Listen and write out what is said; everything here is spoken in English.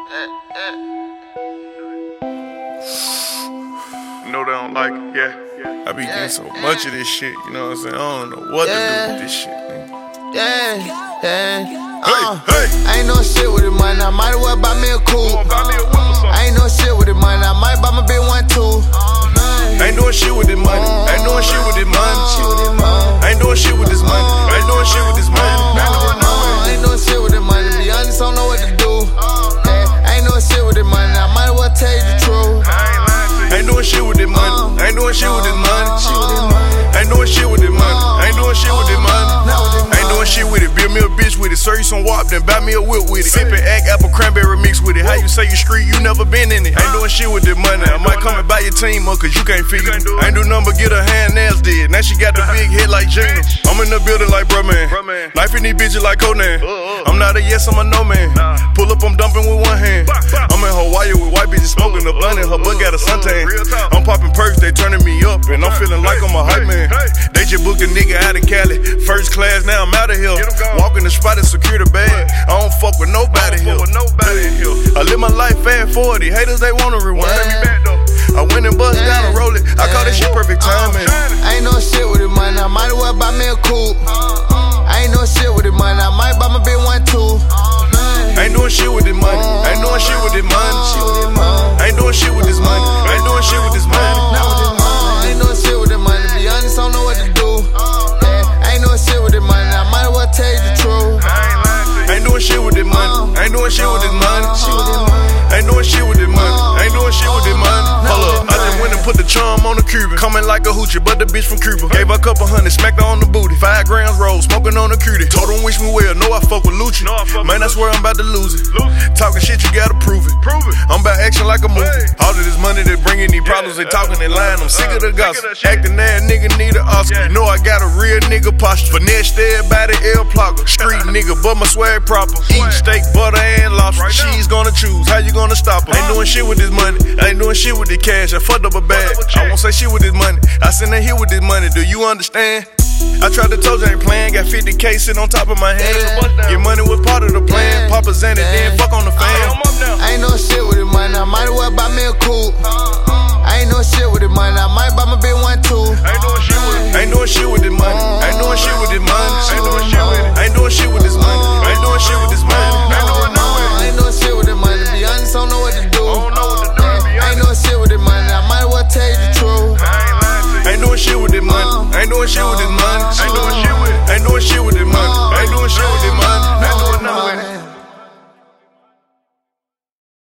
No, they don't like it, yeah. I be getting so much of this shit, you know what I'm saying? I don't know what to do with this shit, man. Hey. I ain't no shit with it, man. I might as well buy me a coupe. I ain't no shit with it, man. I might buy my bitch one too. I ain't doing shit with this money. I ain't doing shit with this money. I ain't doing shit with this money. I ain't doing shit with this money. I ain't doing shit with it, man. To be honest, I don't know what to do. I ain't doing shit with it, man. I might as well tell you the truth. I ain't doing shit with this money. I ain't doing shit with this money. I ain't doing shit with this money. I ain't doing shit with this money. I ain't doing shit with it. Build me a bitch with it. Serve you some wop, then buy me a whip with it. Sippin' act apple cranberry mix with it. How you say you street, you never been in it. I ain't doing shit with this money. I might come and buy your team up, cause you can't figure it. I ain't do nothing but get her hand nails did. Now she got the big head like Gina. I'm in the building like bruh man. Life in these bitches like Conan. I'm not a yes, I'm a no man. Pull up, I'm dumping with one hand. I'm in Hawaii with white bitches smoking a blunt and her butt got a suntan. I'm popping perks, they turning me up, and I'm feeling like I'm a hype man. They just booked a nigga out of Cali, first class, now I'm out of here. Walking the spot and secure the bag. I don't fuck with nobody here. I live my life fast 40. Haters, they wanna rewind. I went and bust down and roll it. I call this shit perfect timing. I ain't no shit with it, man. I might as well buy me a coupe. I ain't no shit with it, man. I might buy my bitch one too. I ain't doing shit with this money. I ain't doing shit with this money. I ain't doing shit with this money. I ain't doing shit with this money. I ain't doing shit with it, man. To be honest, I don't know what to do. I ain't doing shit with it, man. I might as well tell you the truth. I ain't doing shit with this money. I ain't doing shit with this money. I ain't doing shit with this money. I ain't doing shit with this money. Hold up, I just went and put the charm on the Cuban. Coming like a hoochie, but the bitch from Cuba. Gave her a couple hundred, smacked her on the booty. 5 grams roll, smoking on the cutie. Told them wish me well, know I fuck with Lucci. Man, I swear I'm about to lose it. Talking shit, you gotta prove it. I'm about action like a movie. All of this money they bringing these problems, they talking and lying. I'm sick of the gossip. Acting that nigga need an Oscar. Know I got a real nigga posture. Finesse everybody L plugger. Street nigga, but my swag proper. Eat steak, butter, and lobster. She's gonna choose, how you gonna stop her? Ain't doing shit with this money. I ain't doing shit with the cash. I fucked up a bag. I won't say shit with this money. I send her here with this money. Do you understand? I tried to told you I ain't playing. Got 50K sitting on top of my head. Get money was part of the plan. Papa Zanny